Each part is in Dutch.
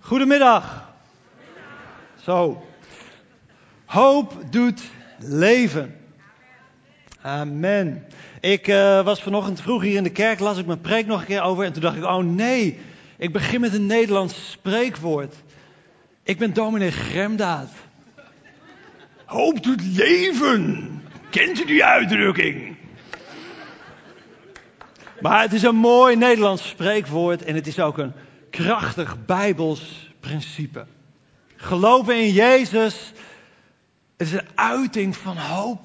Goedemiddag. Zo. Hoop doet leven. Amen. Ik was vanochtend vroeg hier in de kerk, las ik mijn preek nog een keer over en toen dacht ik, oh nee, ik begin met een Nederlands spreekwoord. Ik ben dominee Gremdaad. Hoop doet leven. Kent u die uitdrukking? Maar het is een mooi Nederlands spreekwoord en het is ook een krachtig Bijbels principe. Geloven in Jezus is een uiting van hoop.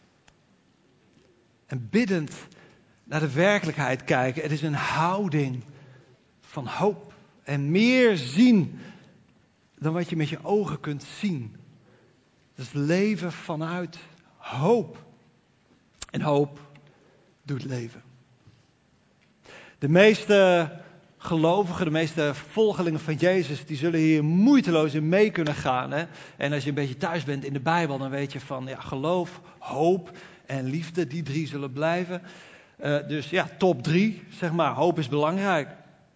En biddend naar de werkelijkheid kijken, het is een houding van hoop. En meer zien dan wat je met je ogen kunt zien. Dus leven vanuit hoop. En hoop doet leven. De meeste gelovigen, de meeste volgelingen van Jezus, die zullen hier moeiteloos in mee kunnen gaan. Hè? En als je een beetje thuis bent in de Bijbel, dan weet je van ja, geloof, hoop en liefde, die drie zullen blijven. Dus ja, top 3, zeg maar. Hoop is belangrijk.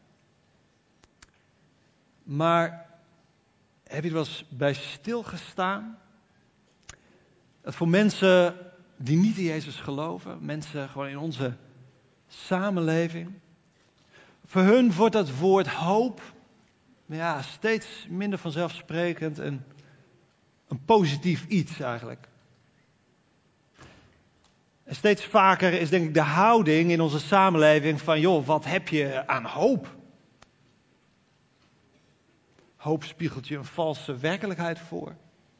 Maar heb je er wel eens bij stilgestaan? Dat voor mensen die niet in Jezus geloven, mensen gewoon in onze samenleving, voor hun wordt dat woord hoop ja, steeds minder vanzelfsprekend en een positief iets eigenlijk. En steeds vaker is denk ik de houding in onze samenleving van joh, wat heb je aan hoop? Hoop spiegelt je een valse werkelijkheid voor.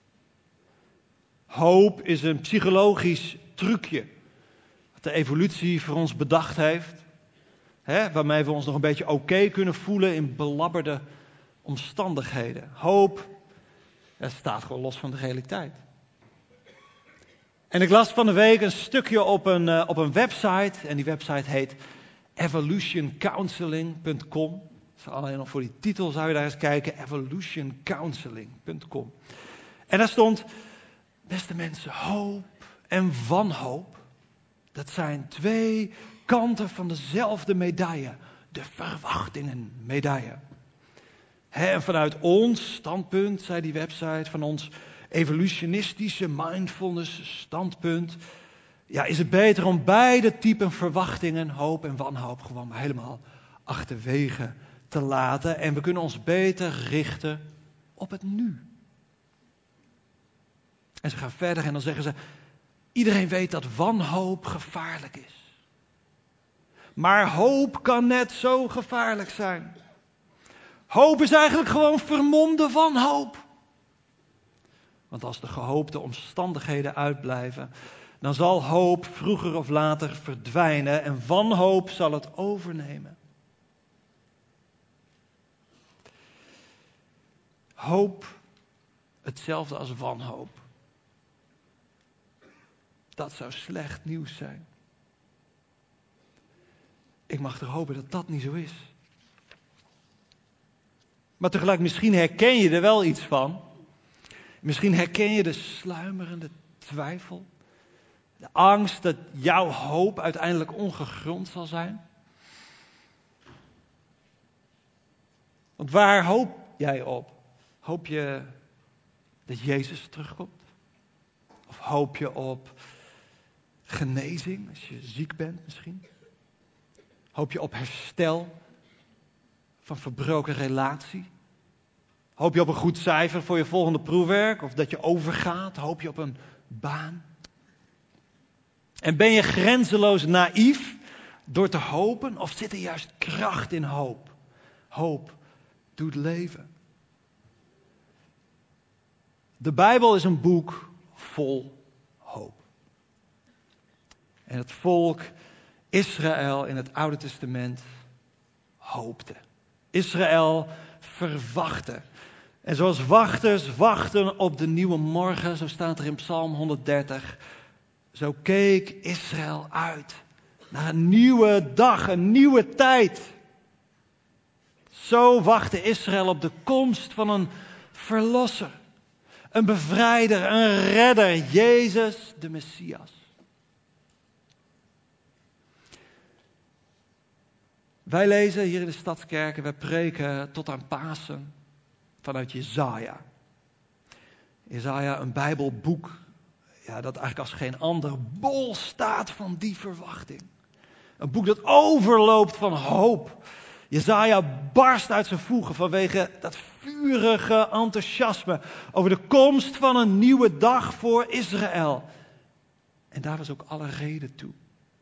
Hoop is een psychologisch trucje dat de evolutie voor ons bedacht heeft. Waarmee we ons nog een beetje oké kunnen voelen in belabberde omstandigheden. Hoop staat gewoon los van de realiteit. En ik las van de week een stukje op een website. En die website heet evolutioncounseling.com. Alleen nog voor die titel zou je daar eens kijken. evolutioncounseling.com. En daar stond, beste mensen, hoop en wanhoop. Dat zijn twee kanten van dezelfde medaille. De verwachtingenmedaille. En vanuit ons standpunt, zei die website, van ons evolutionistische mindfulness standpunt, ja, is het beter om beide typen verwachtingen, hoop en wanhoop, gewoon maar helemaal achterwege te laten. En we kunnen ons beter richten op het nu. En ze gaan verder en dan zeggen ze, iedereen weet dat wanhoop gevaarlijk is. Maar hoop kan net zo gevaarlijk zijn. Hoop is eigenlijk gewoon vermomde wanhoop. Want als de gehoopte omstandigheden uitblijven, dan zal hoop vroeger of later verdwijnen en wanhoop zal het overnemen. Hoop, hetzelfde als wanhoop. Dat zou slecht nieuws zijn. Ik mag toch hopen dat dat niet zo is. Maar tegelijk, misschien herken je er wel iets van. Misschien herken je de sluimerende twijfel. De angst dat jouw hoop uiteindelijk ongegrond zal zijn. Want waar hoop jij op? Hoop je dat Jezus terugkomt? Of hoop je op genezing als je ziek bent misschien? Hoop je op herstel van verbroken relatie? Hoop je op een goed cijfer voor je volgende proefwerk? Of dat je overgaat? Hoop je op een baan? En ben je grenzeloos naïef door te hopen? Of zit er juist kracht in hoop? Hoop doet leven. De Bijbel is een boek vol hoop. En het volk Israël in het Oude Testament hoopte. Israël verwachtte. En zoals wachters wachten op de nieuwe morgen, zo staat er in Psalm 130. Zo keek Israël uit naar een nieuwe dag, een nieuwe tijd. Zo wachtte Israël op de komst van een verlosser. Een bevrijder, een redder, Jezus de Messias. Wij lezen hier in de Stadskerk en wij preken tot aan Pasen vanuit Jesaja. Jesaja, een Bijbelboek, ja, dat eigenlijk als geen ander bol staat van die verwachting. Een boek dat overloopt van hoop. Jesaja barst uit zijn voegen vanwege dat vurige enthousiasme over de komst van een nieuwe dag voor Israël. En daar was ook alle reden toe.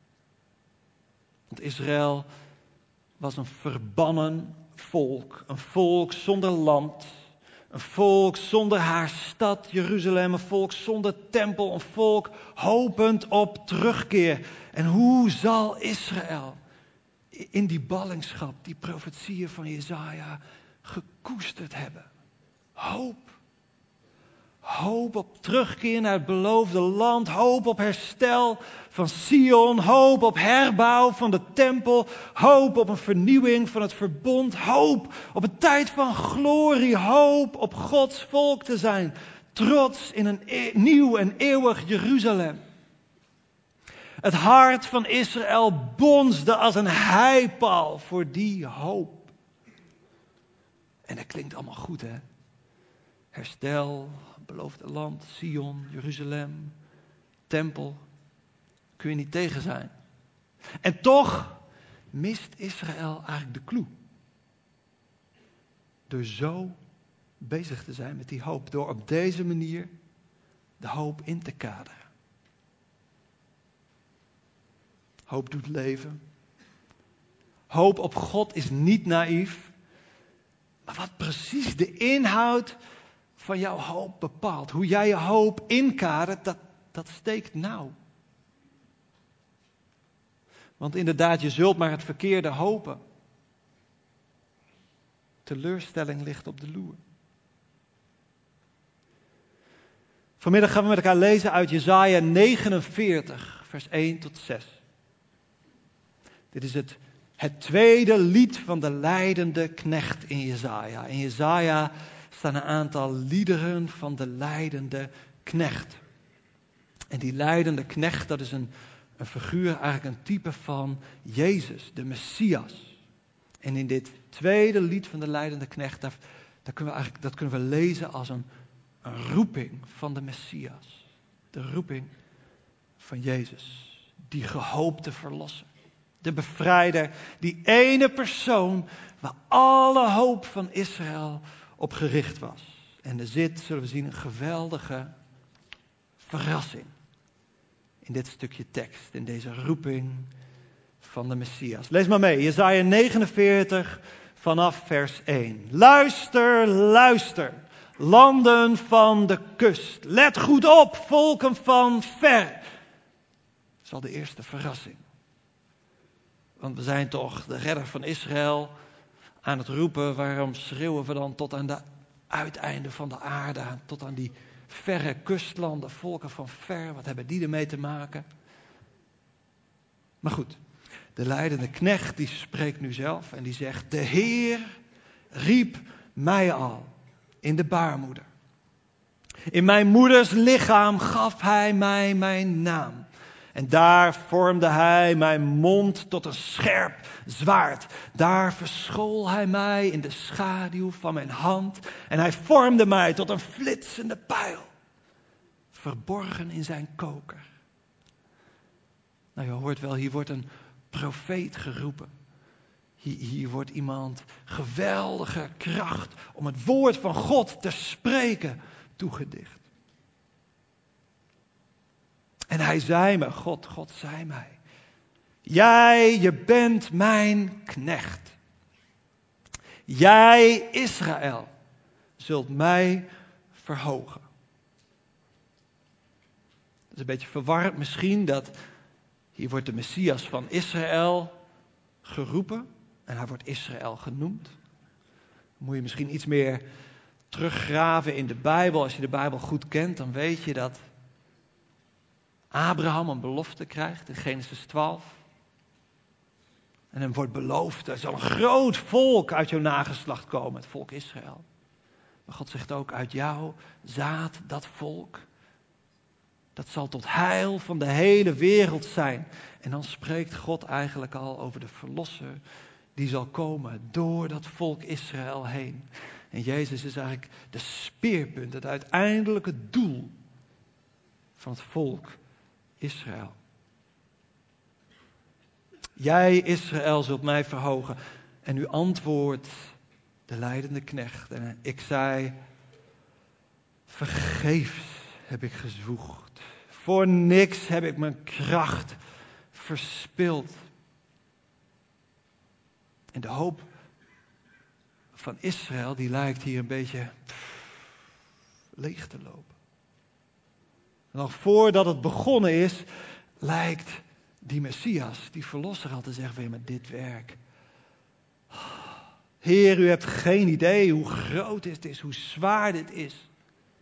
Want Israël was een verbannen volk. Een volk zonder land. Een volk zonder haar stad Jeruzalem. Een volk zonder tempel. Een volk hopend op terugkeer. En hoe zal Israël in die ballingschap, die profetieën van Jesaja, gekoesterd hebben? Hoop. Hoop op terugkeer naar het beloofde land. Hoop op herstel van Sion. Hoop op herbouw van de tempel. Hoop op een vernieuwing van het verbond. Hoop op een tijd van glorie. Hoop op Gods volk te zijn. Trots in een nieuw en eeuwig Jeruzalem. Het hart van Israël bonsde als een heipaal voor die hoop. En dat klinkt allemaal goed, hè? Herstel, beloofde land, Sion, Jeruzalem, tempel. Kun je niet tegen zijn. En toch mist Israël eigenlijk de clue. Door zo bezig te zijn met die hoop. Door op deze manier de hoop in te kaderen. Hoop doet leven. Hoop op God is niet naïef. Maar wat precies de inhoud van jouw hoop bepaalt. Hoe jij je hoop inkadert, dat steekt nauw. Want inderdaad, je zult maar het verkeerde hopen. Teleurstelling ligt op de loer. Vanmiddag gaan we met elkaar lezen uit Jesaja 49, vers 1 tot 6. Dit is het tweede lied van de lijdende knecht in Jesaja. In Jesaja staan een aantal liederen van de lijdende knecht. En die lijdende knecht, dat is een figuur, eigenlijk een type van Jezus, de Messias. En in dit tweede lied van de lijdende knecht, dat kunnen we lezen als een roeping van de Messias. De roeping van Jezus, die gehoopte verlosser. De bevrijder, die ene persoon waar alle hoop van Israël op gericht was. En er zit, zullen we zien, een geweldige verrassing in dit stukje tekst, in deze roeping van de Messias. Lees maar mee, Jesaja 49 vanaf vers 1. Luister, luister, landen van de kust. Let goed op, volken van ver. Dat is al de eerste verrassing. Want we zijn toch de redder van Israël aan het roepen. Waarom schreeuwen we dan tot aan de uiteinden van de aarde, tot aan die verre kustlanden, volken van ver? Wat hebben die ermee te maken? Maar goed, de lijdende knecht die spreekt nu zelf en die zegt: de Heer riep mij al in de baarmoeder. In mijn moeders lichaam gaf hij mij mijn naam. En daar vormde hij mijn mond tot een scherp zwaard. Daar verschool hij mij in de schaduw van mijn hand. En hij vormde mij tot een flitsende pijl. Verborgen in zijn koker. Nou, je hoort wel, hier wordt een profeet geroepen. Hier wordt iemand geweldige kracht om het woord van God te spreken toegedicht. En hij zei me, God zei mij: jij, je bent mijn knecht. Jij, Israël, zult mij verhogen. Dat is een beetje verwarrend misschien, dat hier wordt de Messias van Israël geroepen. En hij wordt Israël genoemd. Dan moet je misschien iets meer teruggraven in de Bijbel. Als je de Bijbel goed kent, dan weet je dat Abraham een belofte krijgt in Genesis 12. En hem wordt beloofd, er zal een groot volk uit jouw nageslacht komen, het volk Israël. Maar God zegt ook, uit jouw zaad, dat volk, dat zal tot heil van de hele wereld zijn. En dan spreekt God eigenlijk al over de verlosser die zal komen door dat volk Israël heen. En Jezus is eigenlijk de speerpunt, het uiteindelijke doel van het volk Israël. Jij, Israël, zult mij verhogen. En u antwoordt de lijdende knecht. En ik zei, vergeefs heb ik gezwoegd. Voor niks heb ik mijn kracht verspild. En de hoop van Israël, die lijkt hier een beetje leeg te lopen. Nog voordat het begonnen is, lijkt die Messias, die verlosser al te zeggen, maar dit werk. Heer, u hebt geen idee hoe groot dit is, hoe zwaar dit is.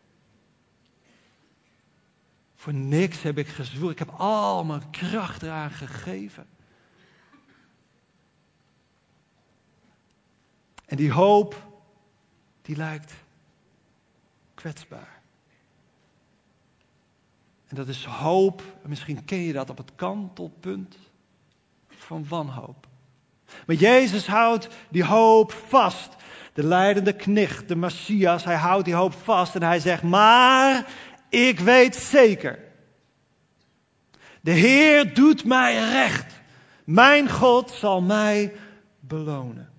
Voor niks heb ik gezworen, ik heb al mijn kracht eraan gegeven. En die hoop, die lijkt kwetsbaar. En dat is hoop, misschien ken je dat op het kantelpunt van wanhoop. Maar Jezus houdt die hoop vast. De lijdende knecht, de Messias, hij houdt die hoop vast en hij zegt, maar ik weet zeker. De Heer doet mij recht. Mijn God zal mij belonen.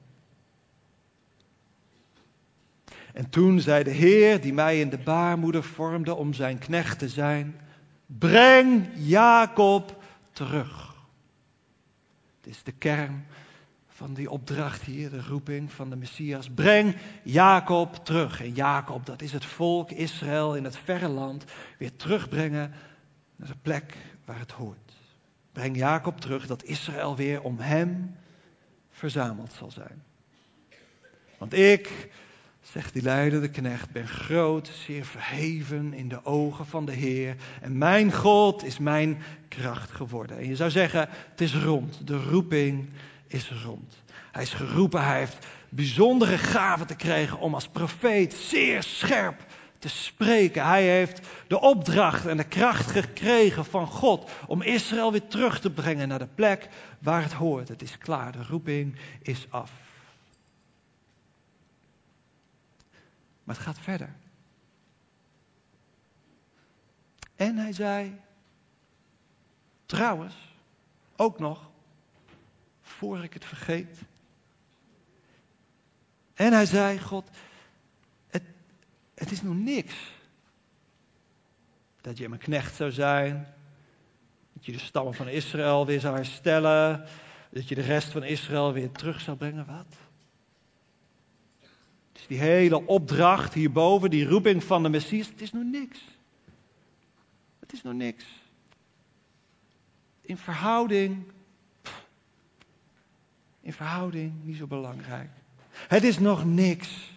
En toen zei de Heer, die mij in de baarmoeder vormde om zijn knecht te zijn, breng Jacob terug. Dit is de kern van die opdracht hier, de roeping van de Messias. Breng Jacob terug. En Jacob, dat is het volk Israël in het verre land, weer terugbrengen naar de plek waar het hoort. Breng Jacob terug, dat Israël weer om hem verzameld zal zijn. Want ik, zegt die lijdende knecht, ben groot, zeer verheven in de ogen van de Heer. En mijn God is mijn kracht geworden. En je zou zeggen, het is rond. De roeping is rond. Hij is geroepen, hij heeft bijzondere gaven te krijgen om als profeet zeer scherp te spreken. Hij heeft de opdracht en de kracht gekregen van God om Israël weer terug te brengen naar de plek waar het hoort. Het is klaar, de roeping is af. Maar het gaat verder. En hij zei, trouwens, ook nog, voor ik het vergeet. En hij zei, God, het is nog niks. Dat je mijn knecht zou zijn. Dat je de stammen van Israël weer zou herstellen. Dat je de rest van Israël weer terug zou brengen. Wat? Dus die hele opdracht hierboven, die roeping van de Messias, het is nog niks. Het is nog niks. In verhouding niet zo belangrijk. Het is nog niks.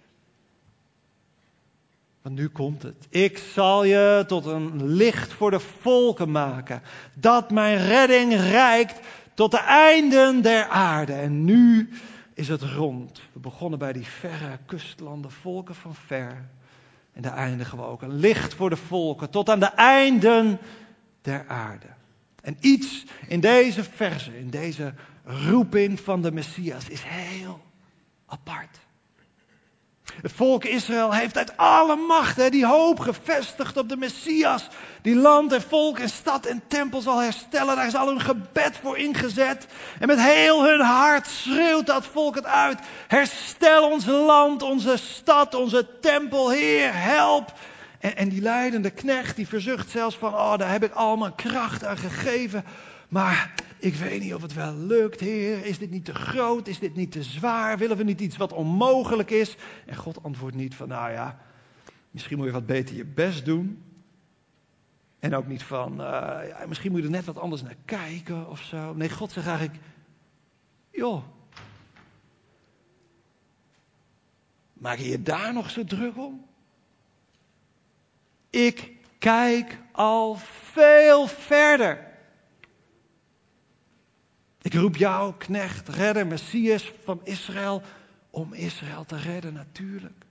Want nu komt het. Ik zal je tot een licht voor de volken maken. Dat mijn redding reikt tot de einden der aarde. En nu is het rond. We begonnen bij die verre kustlanden, volken van ver. En daar eindigen we ook. Een licht voor de volken tot aan de einden der aarde. En iets in deze verse, in deze roeping van de Messias is heel apart. Het volk Israël heeft uit alle macht die hoop gevestigd op de Messias. Die land en volk en stad en tempel zal herstellen. Daar is al hun gebed voor ingezet. En met heel hun hart schreeuwt dat volk het uit. Herstel ons land, onze stad, onze tempel. Heer, help. En die lijdende knecht die verzucht zelfs van, daar heb ik al mijn kracht aan gegeven. Maar ik weet niet of het wel lukt, Heer. Is dit niet te groot? Is dit niet te zwaar? Willen we niet iets wat onmogelijk is? En God antwoordt niet van, misschien moet je wat beter je best doen. En ook niet van, misschien moet je er net wat anders naar kijken of zo. Nee, God zegt eigenlijk, joh, maak je je daar nog zo druk om? Ik kijk al veel verder. Ik roep jou, knecht, redder, Messias van Israël, om Israël te redden natuurlijk.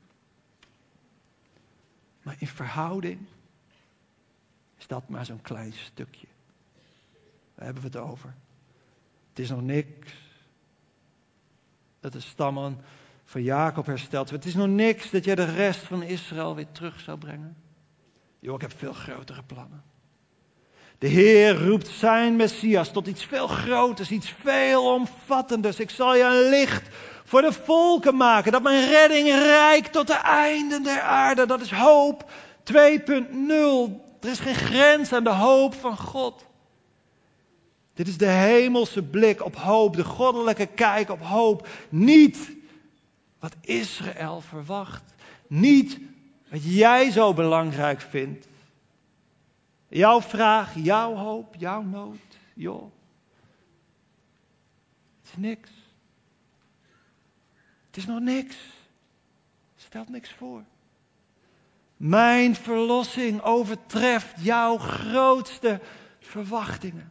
Maar in verhouding is dat maar zo'n klein stukje. Daar hebben we het over. Het is nog niks dat de stammen van Jacob hersteld werd. Het is nog niks dat jij de rest van Israël weer terug zou brengen. Joh, ik heb veel grotere plannen. De Heer roept zijn Messias tot iets veel groters, iets veel omvattenders. Ik zal je een licht voor de volken maken, dat mijn redding reikt tot de einden der aarde. Dat is hoop 2.0. Er is geen grens aan de hoop van God. Dit is de hemelse blik op hoop, de goddelijke kijk op hoop. Niet wat Israël verwacht. Niet wat jij zo belangrijk vindt. Jouw vraag, jouw hoop, jouw nood. Joh. Het is niks. Het is nog niks. Stelt niks voor. Mijn verlossing overtreft jouw grootste verwachtingen.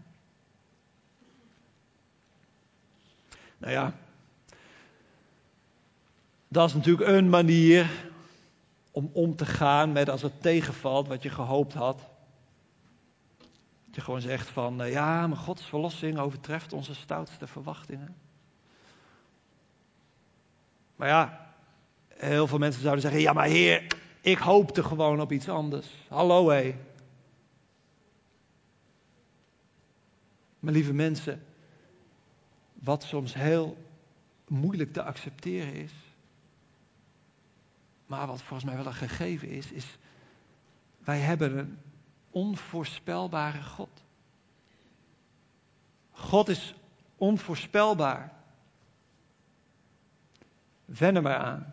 Nou ja, dat is natuurlijk een manier om te gaan met als het tegenvalt wat je gehoopt had. Dat je gewoon zegt van, ja, maar Gods verlossing overtreft onze stoutste verwachtingen. Maar ja, heel veel mensen zouden zeggen, ja maar Heer, ik hoopte gewoon op iets anders. Hallo hé. Maar lieve mensen, wat soms heel moeilijk te accepteren is, maar wat volgens mij wel een gegeven is wij hebben een onvoorspelbare God. God is onvoorspelbaar. Wen er maar aan.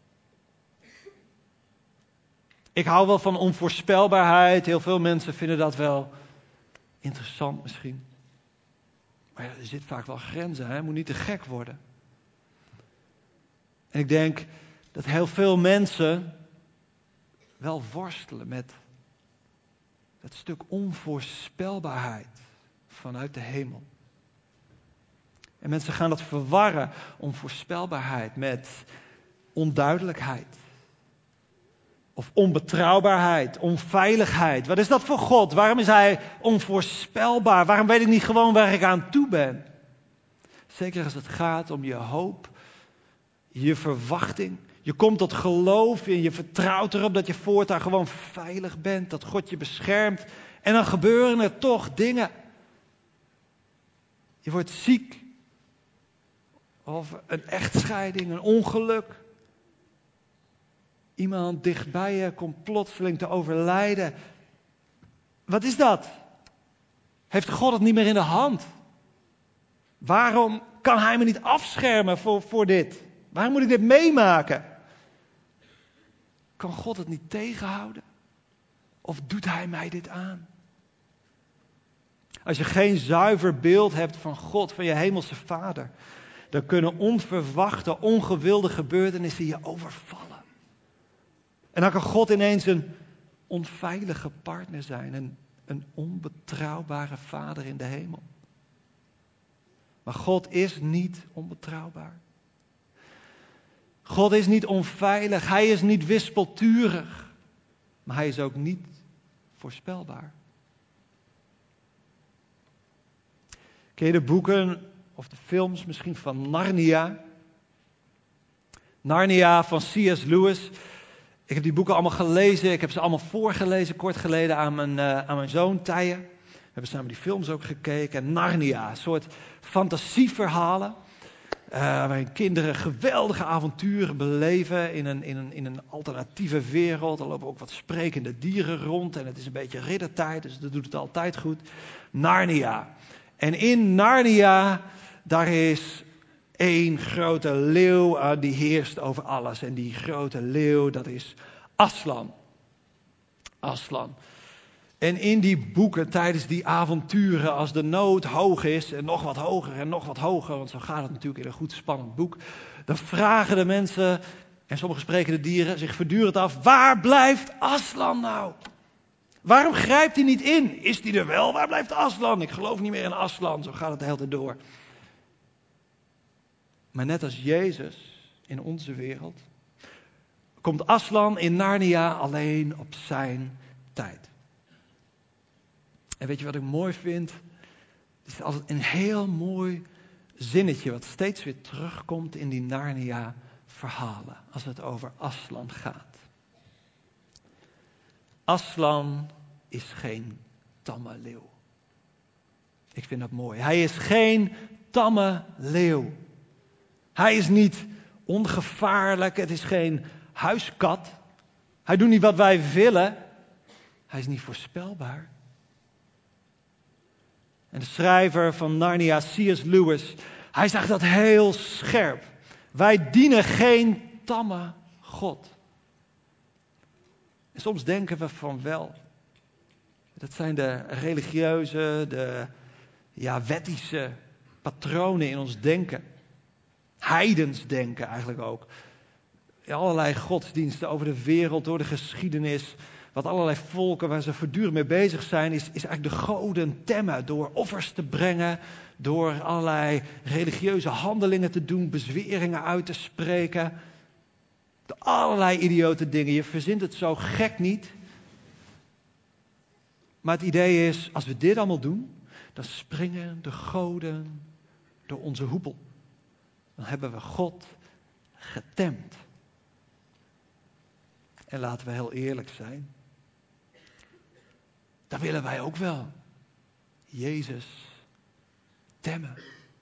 Ik hou wel van onvoorspelbaarheid. Heel veel mensen vinden dat wel interessant misschien. Maar ja, er zit vaak wel grenzen. Hè? Het moet niet te gek worden. En ik denk dat heel veel mensen wel worstelen met dat stuk onvoorspelbaarheid vanuit de hemel. En mensen gaan dat verwarren, onvoorspelbaarheid, met onduidelijkheid. Of onbetrouwbaarheid, onveiligheid. Wat is dat voor God? Waarom is Hij onvoorspelbaar? Waarom weet ik niet gewoon waar ik aan toe ben? Zeker als het gaat om je hoop, je verwachting. Je komt tot geloof en je vertrouwt erop dat je voortaan gewoon veilig bent. Dat God je beschermt. En dan gebeuren er toch dingen. Je wordt ziek. Of een echtscheiding, een ongeluk. Iemand dichtbij je komt plotseling te overlijden. Wat is dat? Heeft God het niet meer in de hand? Waarom kan Hij me niet afschermen voor dit? Waarom moet ik dit meemaken? Kan God het niet tegenhouden? Of doet Hij mij dit aan? Als je geen zuiver beeld hebt van God, van je hemelse Vader, dan kunnen onverwachte, ongewilde gebeurtenissen je overvallen. En dan kan God ineens een onveilige partner zijn, een onbetrouwbare Vader in de hemel. Maar God is niet onbetrouwbaar. God is niet onveilig, Hij is niet wispelturig, maar Hij is ook niet voorspelbaar. Ken je de boeken of de films misschien van Narnia? Narnia van C.S. Lewis. Ik heb die boeken allemaal gelezen, ik heb ze allemaal voorgelezen kort geleden aan mijn zoon Tije. We hebben samen die films ook gekeken. Narnia, een soort fantasieverhalen. Waarin kinderen geweldige avonturen beleven in een alternatieve wereld. Er lopen ook wat sprekende dieren rond en het is een beetje riddertijd, dus dat doet het altijd goed. Narnia. En in Narnia, daar is één grote leeuw die heerst over alles. En die grote leeuw, dat is Aslan. Aslan. En in die boeken, tijdens die avonturen, als de nood hoog is en nog wat hoger en nog wat hoger, want zo gaat het natuurlijk in een goed spannend boek, dan vragen de mensen en sommige sprekende dieren zich voortdurend af, waar blijft Aslan nou? Waarom grijpt hij niet in? Is hij er wel? Waar blijft Aslan? Ik geloof niet meer in Aslan, zo gaat het de hele tijd door. Maar net als Jezus in onze wereld, komt Aslan in Narnia alleen op zijn tijd. En weet je wat ik mooi vind? Het is altijd een heel mooi zinnetje wat steeds weer terugkomt in die Narnia verhalen als het over Aslan gaat. Aslan is geen tamme leeuw. Ik vind dat mooi. Hij is geen tamme leeuw. Hij is niet ongevaarlijk. Het is geen huiskat. Hij doet niet wat wij willen. Hij is niet voorspelbaar. En de schrijver van Narnia, C.S. Lewis, hij zegt dat heel scherp. Wij dienen geen tamme God. En soms denken we van wel. Dat zijn de religieuze, de wettische patronen in ons denken. Heidens denken eigenlijk ook. Allerlei godsdiensten over de wereld, door de geschiedenis. Wat allerlei volken waar ze voortdurend mee bezig zijn, is eigenlijk de goden temmen. Door offers te brengen, door allerlei religieuze handelingen te doen, bezweringen uit te spreken. Door allerlei idiote dingen. Je verzint het zo gek niet. Maar het idee is, als we dit allemaal doen, dan springen de goden door onze hoepel. Dan hebben we God getemd. En laten we heel eerlijk zijn. Dat willen wij ook wel. Jezus temmen.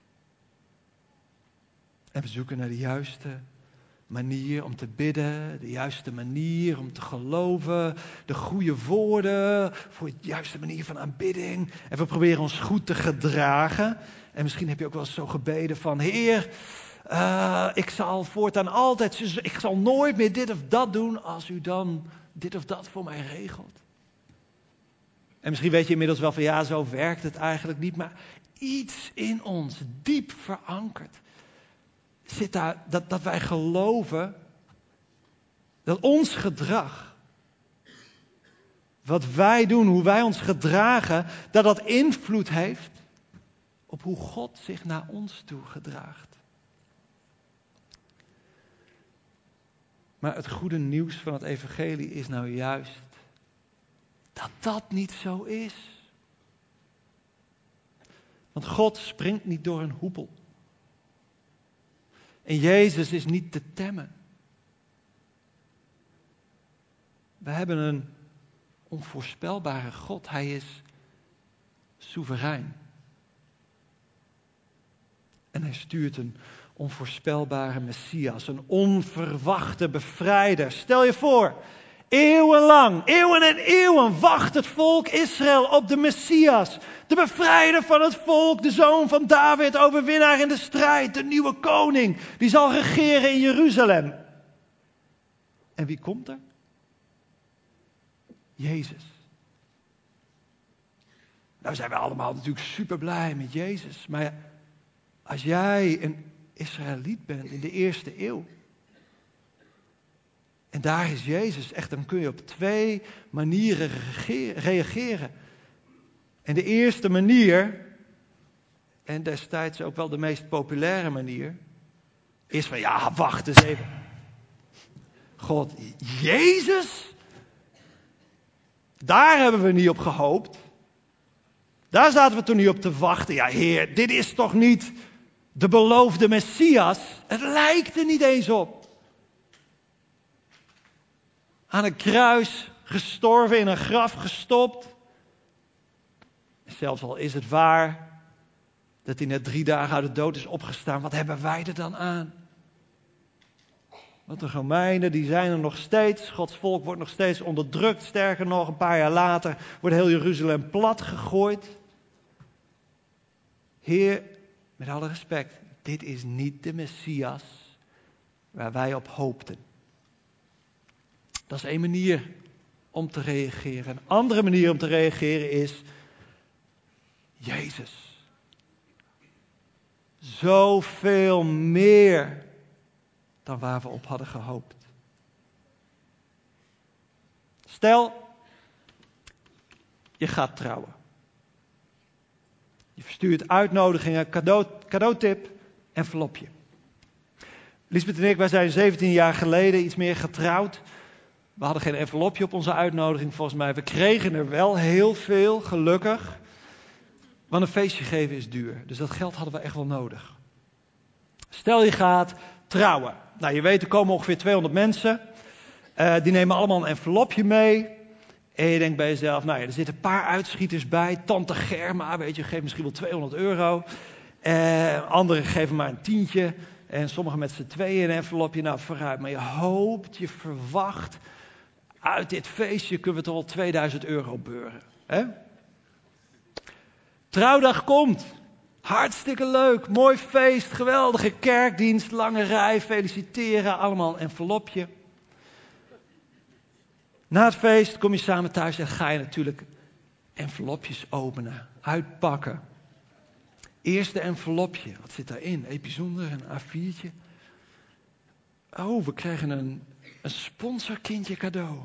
En we zoeken naar de juiste manier om te bidden. De juiste manier om te geloven. De goede woorden voor de juiste manier van aanbidding. En we proberen ons goed te gedragen. En misschien heb je ook wel eens zo gebeden van: Heer, ik zal voortaan altijd, ik zal nooit meer dit of dat doen als u dan dit of dat voor mij regelt. En misschien weet je inmiddels wel van ja, zo werkt het eigenlijk niet. Maar iets in ons, diep verankerd, zit daar dat wij geloven dat ons gedrag, wat wij doen, hoe wij ons gedragen, dat dat invloed heeft op hoe God zich naar ons toe gedraagt. Maar het goede nieuws van het evangelie is nou juist dat dat niet zo is. Want God springt niet door een hoepel. En Jezus is niet te temmen. We hebben een onvoorspelbare God. Hij is soeverein. En hij stuurt een onvoorspelbare Messias, een onverwachte bevrijder. Stel je voor, eeuwenlang, eeuwen en eeuwen wacht het volk Israël op de Messias. De bevrijder van het volk, de zoon van David, overwinnaar in de strijd, de nieuwe koning. Die zal regeren in Jeruzalem. En wie komt er? Jezus. Nou zijn we allemaal natuurlijk super blij met Jezus. Maar als jij een Israëliet bent in de eerste eeuw. En daar is Jezus. Echt, dan kun je op 2 manieren reageren. En de eerste manier, en destijds ook wel de meest populaire manier, is van ja, wacht eens even. God, Jezus? Daar hebben we niet op gehoopt. Daar zaten we toen niet op te wachten. Ja, Heer, dit is toch niet de beloofde Messias? Het lijkt er niet eens op. Aan een kruis gestorven, in een graf gestopt. Zelfs al is het waar dat hij na 3 dagen uit de dood is opgestaan. Wat hebben wij er dan aan? Want de Romeinen, die zijn er nog steeds. Gods volk wordt nog steeds onderdrukt. Sterker nog, een paar jaar later wordt heel Jeruzalem plat gegooid. Heer, met alle respect, dit is niet de Messias waar wij op hoopten. Dat is 1 manier om te reageren. Een andere manier om te reageren is Jezus. Zoveel meer dan waar we op hadden gehoopt. Stel, je gaat trouwen. Je verstuurt uitnodigingen, cadeautip, envelopje. Lisbeth en ik, wij zijn 17 jaar geleden iets meer getrouwd. We hadden geen envelopje op onze uitnodiging volgens mij. We kregen er wel heel veel, gelukkig. Want een feestje geven is duur. Dus dat geld hadden we echt wel nodig. Stel je gaat trouwen. Nou, je weet, er komen ongeveer 200 mensen. Die nemen allemaal een envelopje mee. En je denkt bij jezelf, nou ja, er zitten een paar uitschieters bij. Tante Germa, weet je, geeft misschien wel €200. Anderen geven maar een tientje. En sommigen met z'n tweeën een envelopje. Nou, vooruit. Maar je hoopt, je verwacht. Uit dit feestje kunnen we toch al €2000 beuren. Hè? Trouwdag komt. Hartstikke leuk. Mooi feest. Geweldige kerkdienst. Lange rij. Feliciteren. Allemaal een envelopje. Na het feest kom je samen thuis en ga je natuurlijk envelopjes openen. Uitpakken. Eerste envelopje. Wat zit daarin? Bijzonder. Een A4'tje. Oh, we krijgen een sponsorkindje cadeau.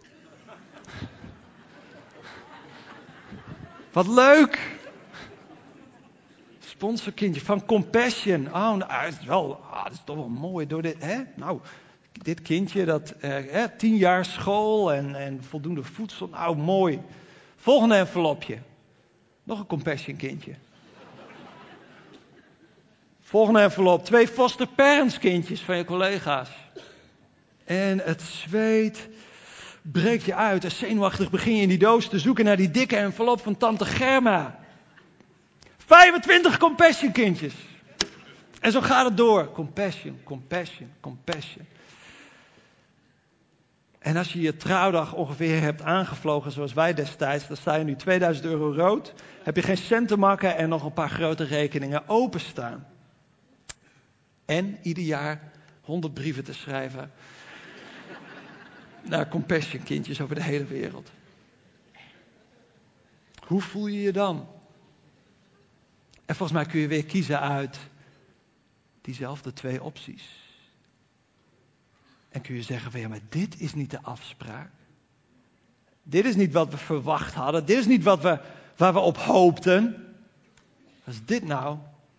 Wat leuk! Sponsorkindje van Compassion. Oh, nou, dat is toch wel mooi. Door dit, hè? Nou, dit kindje, dat 10 jaar school en voldoende voedsel. Nou, mooi. Volgende envelopje. Nog een Compassion kindje. Volgende envelop. 2 foster parents kindjes van je collega's. En het zweet breekt je uit. En zenuwachtig begin je in die doos te zoeken naar die dikke envelop van tante Germa. 25 Compassion kindjes. En zo gaat het door. Compassion, compassion, compassion. En als je je trouwdag ongeveer hebt aangevlogen zoals wij destijds, dan sta je nu €2000 rood. Heb je geen cent te makken en nog een paar grote rekeningen openstaan. En ieder jaar 100 brieven te schrijven naar Compassion kindjes over de hele wereld. Hoe voel je je dan? En volgens mij kun je weer kiezen uit diezelfde 2 opties. En kun je zeggen van ja, maar dit is niet de afspraak. Dit is niet wat we verwacht hadden. Dit is niet waar we op hoopten. Wat is dit nou?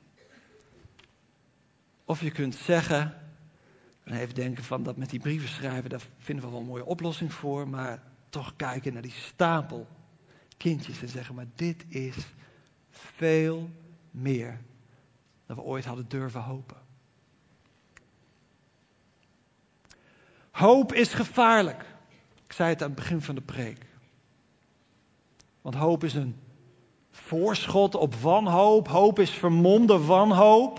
Of je kunt zeggen, en even denken van dat met die brieven schrijven, daar vinden we wel een mooie oplossing voor. Maar toch kijken naar die stapel kindjes en zeggen, maar dit is veel meer dan we ooit hadden durven hopen. Hoop is gevaarlijk. Ik zei het aan het begin van de preek. Want hoop is een voorschot op wanhoop. Hoop is vermomde wanhoop.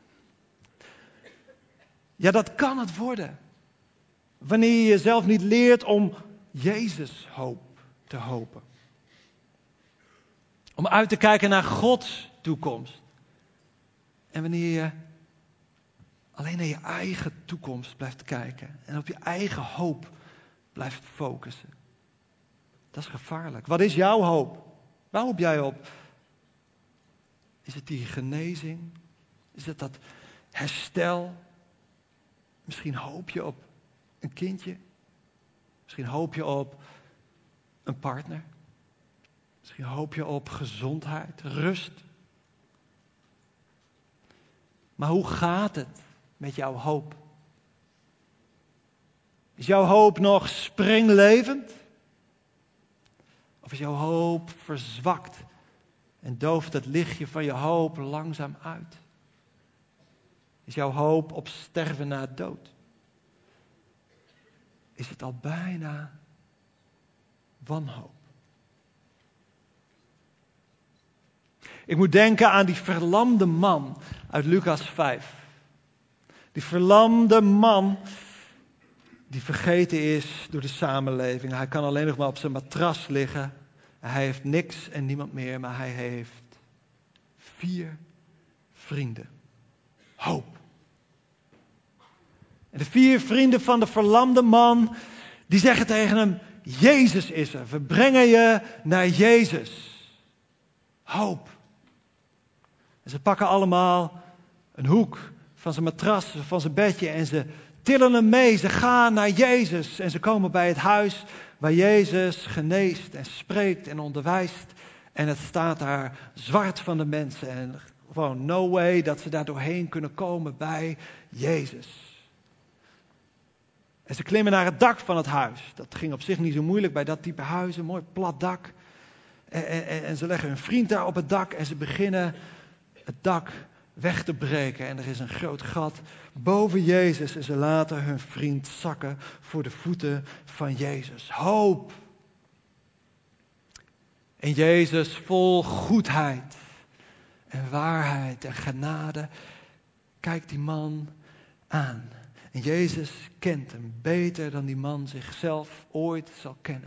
Ja, dat kan het worden. Wanneer je jezelf niet leert om Jezus hoop te hopen. Om uit te kijken naar Gods toekomst. En wanneer je alleen naar je eigen toekomst blijft kijken. En op je eigen hoop blijft focussen. Dat is gevaarlijk. Wat is jouw hoop? Waar hoop jij op? Is het die genezing? Is het dat herstel? Misschien hoop je op een kindje. Misschien hoop je op een partner. Misschien hoop je op gezondheid, rust. Maar hoe gaat het met jouw hoop? Is jouw hoop nog springlevend? Of is jouw hoop verzwakt en dooft het lichtje van je hoop langzaam uit? Is jouw hoop op sterven na dood? Is het al bijna wanhoop? Ik moet denken aan die verlamde man uit Lucas 5. Die verlamde man die vergeten is door de samenleving. Hij kan alleen nog maar op zijn matras liggen. Hij heeft niks en niemand meer, maar hij heeft 4 vrienden. Hoop. En de 4 vrienden van de verlamde man, die zeggen tegen hem, Jezus is er. We brengen je naar Jezus. Hoop. En ze pakken allemaal een hoek van zijn matras, van zijn bedje en ze tillen hem mee. Ze gaan naar Jezus en ze komen bij het huis waar Jezus geneest en spreekt en onderwijst. En het staat daar zwart van de mensen en gewoon no way dat ze daar doorheen kunnen komen bij Jezus. En ze klimmen naar het dak van het huis. Dat ging op zich niet zo moeilijk bij dat type huis, een mooi plat dak. En ze leggen hun vriend daar op het dak en ze beginnen het dak weg te breken. En er is een groot gat boven Jezus. En ze laten hun vriend zakken voor de voeten van Jezus. Hoop. En Jezus vol goedheid en waarheid en genade kijkt die man aan. En Jezus kent hem beter dan die man zichzelf ooit zal kennen.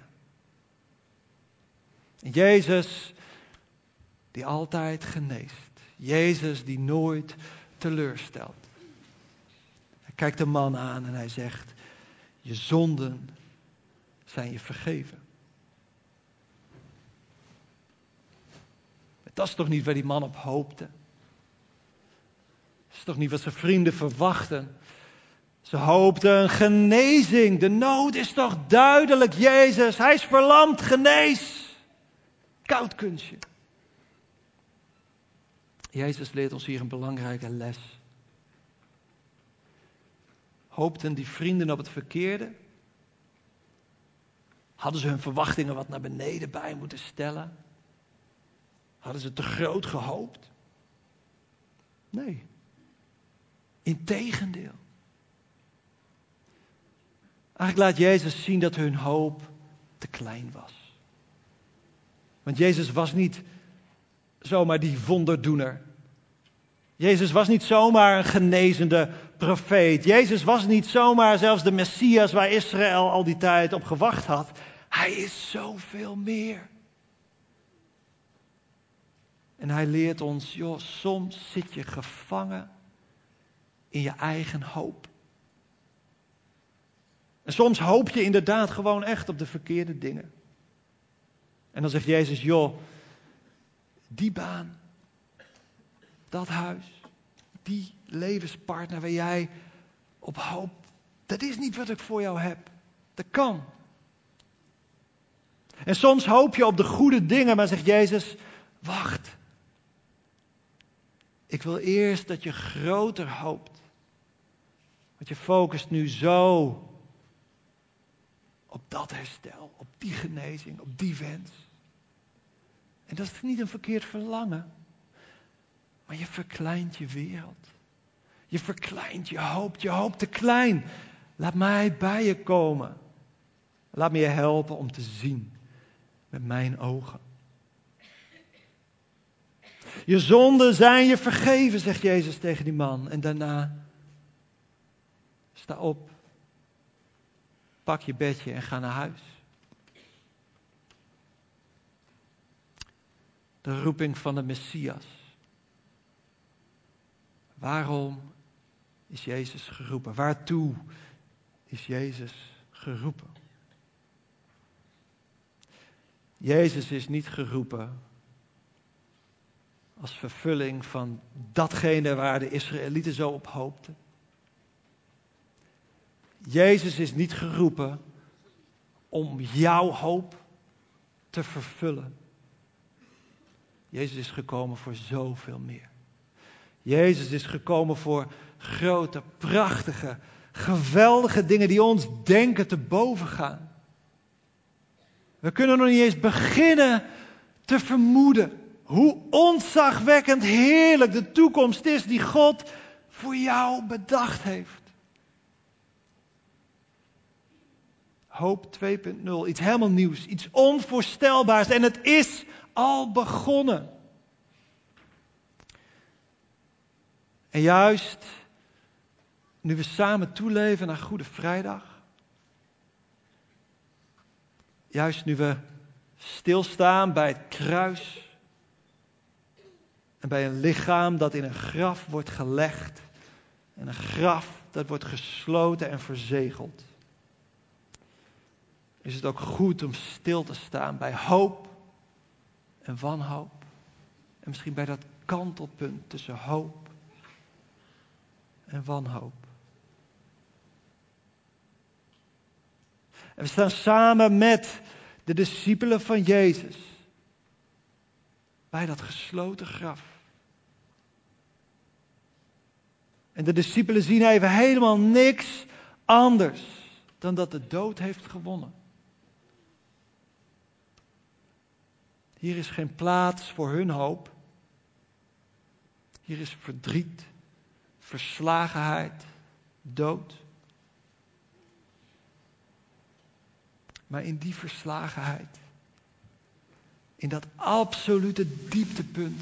En Jezus die altijd geneest. Jezus die nooit teleurstelt. Hij kijkt de man aan en hij zegt: je zonden zijn je vergeven. Dat is toch niet waar die man op hoopte? Dat is toch niet wat zijn vrienden verwachten? Ze hoopten een genezing. De nood is toch duidelijk, Jezus. Hij is verlamd, genees. Koud kunstje. Jezus leert ons hier een belangrijke les. Hoopten die vrienden op het verkeerde? Hadden ze hun verwachtingen wat naar beneden bij moeten stellen? Hadden ze te groot gehoopt? Nee. Integendeel. Eigenlijk laat Jezus zien dat hun hoop te klein was. Want Jezus was niet zomaar die wonderdoener. Jezus was niet zomaar een genezende profeet. Jezus was niet zomaar zelfs de Messias waar Israël al die tijd op gewacht had. Hij is zoveel meer. En hij leert ons, joh, soms zit je gevangen in je eigen hoop. En soms hoop je inderdaad gewoon echt op de verkeerde dingen. En dan zegt Jezus, joh, die baan, dat huis, die levenspartner waar jij op hoopt, dat is niet wat ik voor jou heb. Dat kan. En soms hoop je op de goede dingen, maar zegt Jezus, wacht. Ik wil eerst dat je groter hoopt. Want je focust nu zo op dat herstel, op die genezing, op die wens. En dat is niet een verkeerd verlangen. Maar je verkleint je wereld. Je verkleint je hoop te klein. Laat mij bij je komen. Laat me je helpen om te zien met mijn ogen. Je zonden zijn je vergeven, zegt Jezus tegen die man. En daarna, sta op, pak je bedje en ga naar huis. De roeping van de Messias. Waarom is Jezus geroepen? Waartoe is Jezus geroepen? Jezus is niet geroepen als vervulling van datgene waar de Israëlieten zo op hoopten. Jezus is niet geroepen om jouw hoop te vervullen. Jezus is gekomen voor zoveel meer. Jezus is gekomen voor grote, prachtige, geweldige dingen die ons denken te boven gaan. We kunnen nog niet eens beginnen te vermoeden hoe ontzagwekkend heerlijk de toekomst is die God voor jou bedacht heeft. Hoop 2.0, iets helemaal nieuws, iets onvoorstelbaars en het is al begonnen. En juist nu we samen toeleven naar Goede Vrijdag, juist nu we stilstaan bij het kruis en bij een lichaam dat in een graf wordt gelegd en een graf dat wordt gesloten en verzegeld, is het ook goed om stil te staan bij hoop en wanhoop. En misschien bij dat kantelpunt tussen hoop en wanhoop. En we staan samen met de discipelen van Jezus bij dat gesloten graf. En de discipelen zien even helemaal niks anders dan dat de dood heeft gewonnen. Hier is geen plaats voor hun hoop. Hier is verdriet, verslagenheid, dood. Maar in die verslagenheid, in dat absolute dieptepunt,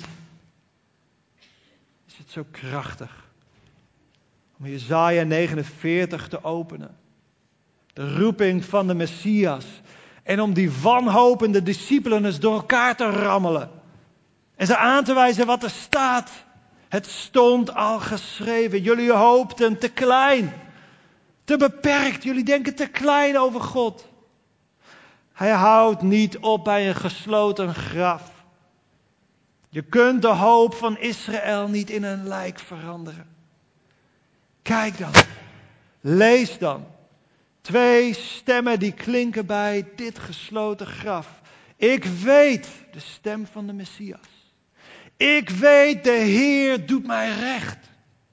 is het zo krachtig om Jesaja 49 te openen. De roeping van de Messias. En om die wanhopende discipelen eens door elkaar te rammelen. En ze aan te wijzen wat er staat. Het stond al geschreven. Jullie hoopten te klein. Te beperkt. Jullie denken te klein over God. Hij houdt niet op bij een gesloten graf. Je kunt de hoop van Israël niet in een lijk veranderen. Kijk dan. Lees dan. 2 stemmen die klinken bij dit gesloten graf. Ik weet de stem van de Messias. Ik weet, de Heer doet mij recht.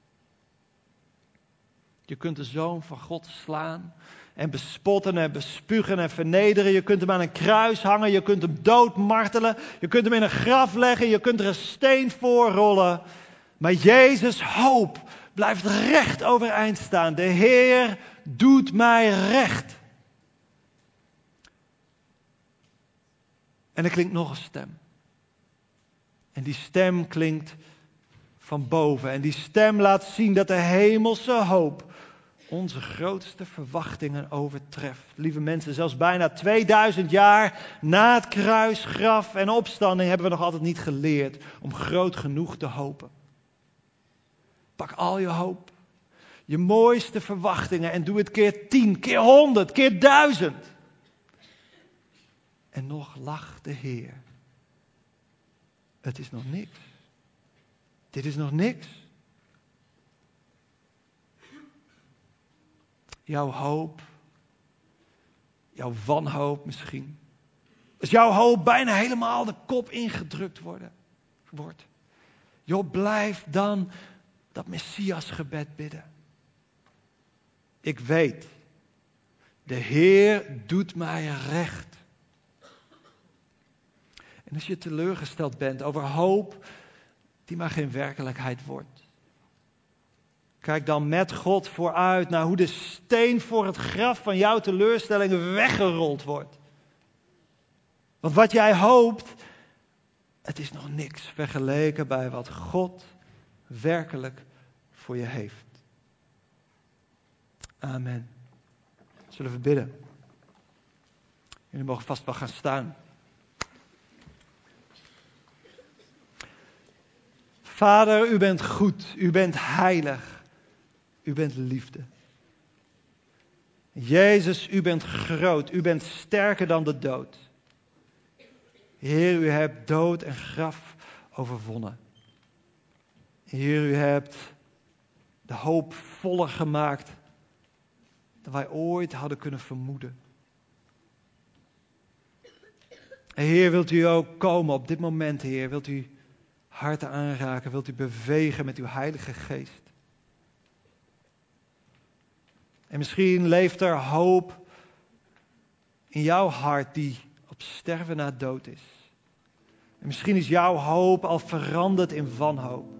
Je kunt de Zoon van God slaan en bespotten en bespugen en vernederen. Je kunt hem aan een kruis hangen, je kunt hem doodmartelen. Je kunt hem in een graf leggen, je kunt er een steen voor rollen. Maar Jezus' hoop blijft recht overeind staan. De Heer doet mij recht. En er klinkt nog een stem. En die stem klinkt van boven. En die stem laat zien dat de hemelse hoop onze grootste verwachtingen overtreft. Lieve mensen, zelfs bijna 2000 jaar na het kruis, graf en opstanding hebben we nog altijd niet geleerd om groot genoeg te hopen. Pak al je hoop, je mooiste verwachtingen en doe het keer 10, keer 100, keer 1000. En nog lacht de Heer. Het is nog niks. Dit is nog niks. Jouw hoop, jouw wanhoop misschien. Als jouw hoop bijna helemaal de kop ingedrukt wordt. Joh, blijf dan dat Messiasgebed bidden. Ik weet, de Heer doet mij recht. En als je teleurgesteld bent over hoop die maar geen werkelijkheid wordt. Kijk dan met God vooruit naar hoe de steen voor het graf van jouw teleurstelling weggerold wordt. Want wat jij hoopt, het is nog niks vergeleken bij wat God werkelijk voor je heeft. Amen. Zullen we bidden? Jullie mogen vast wel gaan staan. Vader, u bent goed, u bent heilig, u bent liefde. Jezus, u bent groot, u bent sterker dan de dood. Heer, u hebt dood en graf overwonnen. Heer, u hebt de hoop voller gemaakt dan wij ooit hadden kunnen vermoeden. En Heer, wilt u ook komen op dit moment, Heer, wilt u harten aanraken, wilt u bewegen met uw Heilige Geest. En misschien leeft er hoop in jouw hart die op sterven na dood is. En misschien is jouw hoop al veranderd in wanhoop.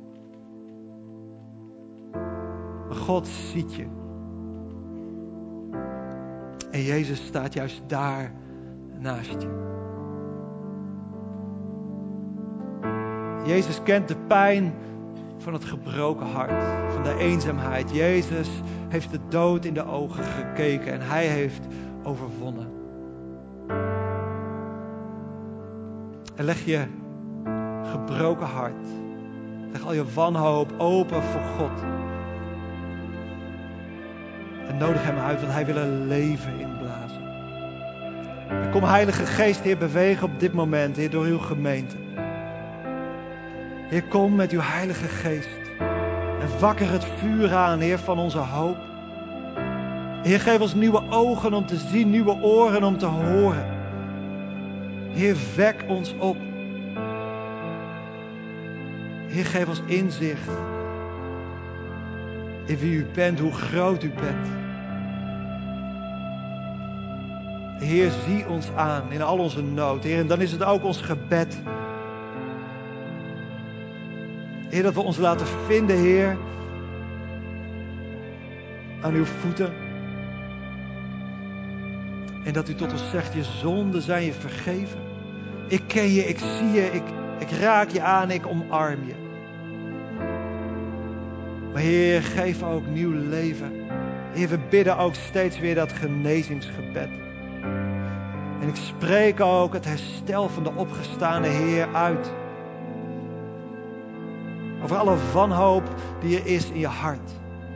Maar God ziet je. En Jezus staat juist daar naast je. Jezus kent de pijn van het gebroken hart, van de eenzaamheid. Jezus heeft de dood in de ogen gekeken en hij heeft overwonnen. En leg je gebroken hart, leg al je wanhoop open voor God. En nodig hem uit, want hij wil er leven inblazen. En kom Heilige Geest, Heer, bewegen op dit moment, Heer, door uw gemeente. Heer, kom met uw Heilige Geest. En wakker het vuur aan, Heer, van onze hoop. Heer, geef ons nieuwe ogen om te zien, nieuwe oren om te horen. Heer, wek ons op. Heer, geef ons inzicht in wie u bent, hoe groot u bent. Heer, zie ons aan in al onze nood. Heer, en dan is het ook ons gebed. Heer, dat we ons laten vinden, Heer, aan uw voeten. En dat u tot ons zegt, je zonden zijn je vergeven. Ik ken je, ik zie je, ik raak je aan, ik omarm je. Maar Heer, geef ook nieuw leven. Heer, we bidden ook steeds weer dat genezingsgebed. En ik spreek ook het herstel van de opgestane Heer uit. Over alle wanhoop die er is in je hart.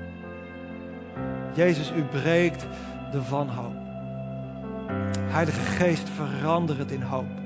Jezus, u breekt de wanhoop. Heilige Geest, verander het in hoop.